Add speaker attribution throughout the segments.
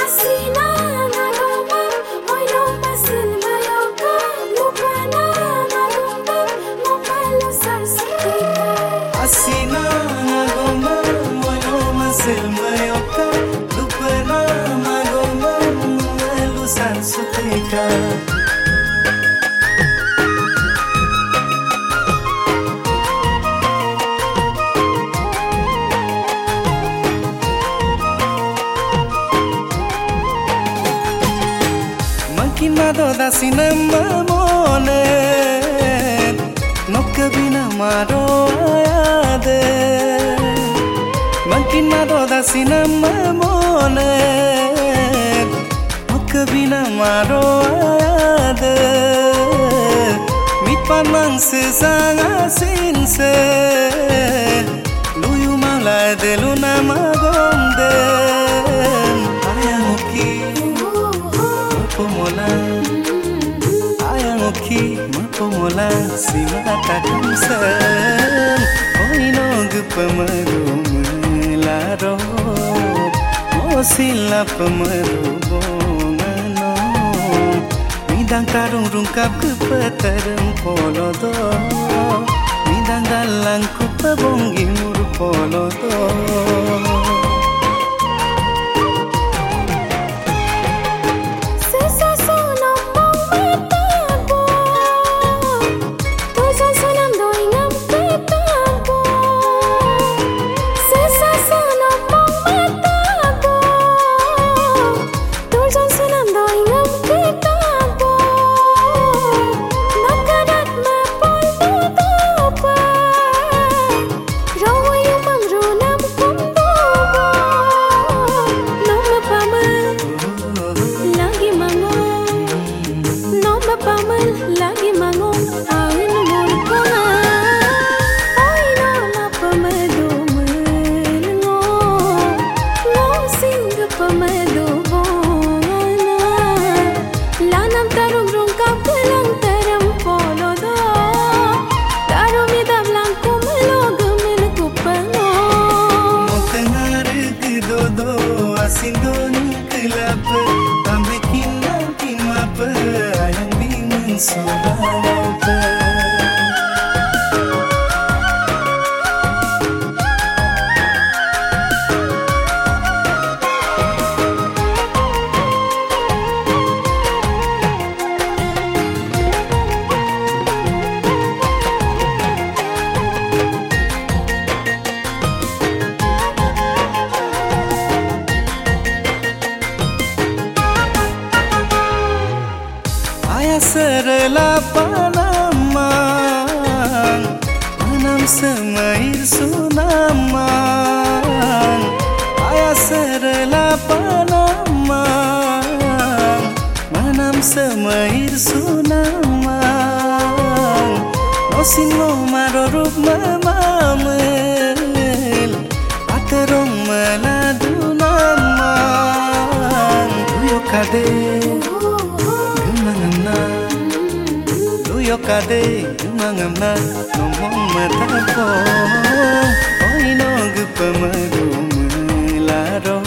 Speaker 1: Makinado da cinema mone no cabina maro ayade Makinado da cinema mone no cabina maro ayade Mitpan mangse sanga sinse luyu mala delu namagomde ayamuki Pomola, ayamuki, mapomola, si mata kamsan, oinog pamarumlaro, osila pamarubongano, midang tarung rungkap kepataran polodo, midang dalang kupabonggimur polodo.
Speaker 2: Lagi mangong angin murka Oi nama pemadu melengo Ngosing ke pemadu bongana Lanam tarung rungkap kelang terem polodo Tarum idam langku melogo menku pengo
Speaker 1: Motengar ke dodo asindo kelap Tambekin nanti mapa ayang Subhanallah Serela panamang Manam semair sunamang Ayah serela panamang Manam semair sunamang Nosin mo marorup mamamel Aterong maladu namang Tuyo kade Luyo kade mangamna ngomong matako oino gupamadu melaro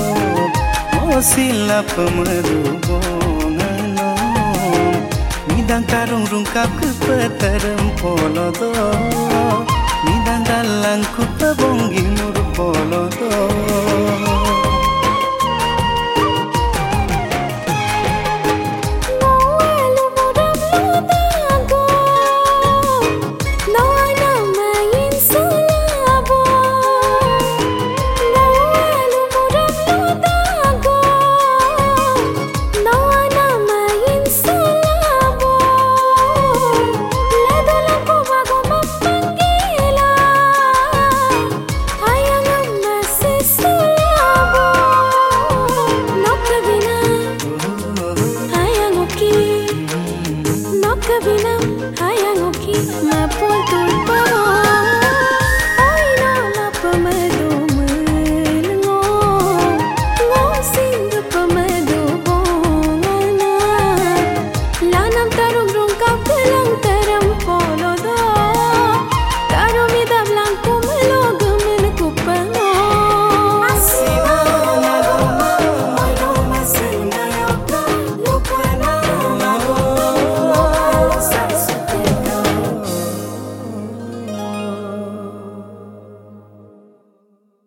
Speaker 1: osila pamadu bongano midang tarung rungkap kepataran polodo midang dalang kupabonggimur polodo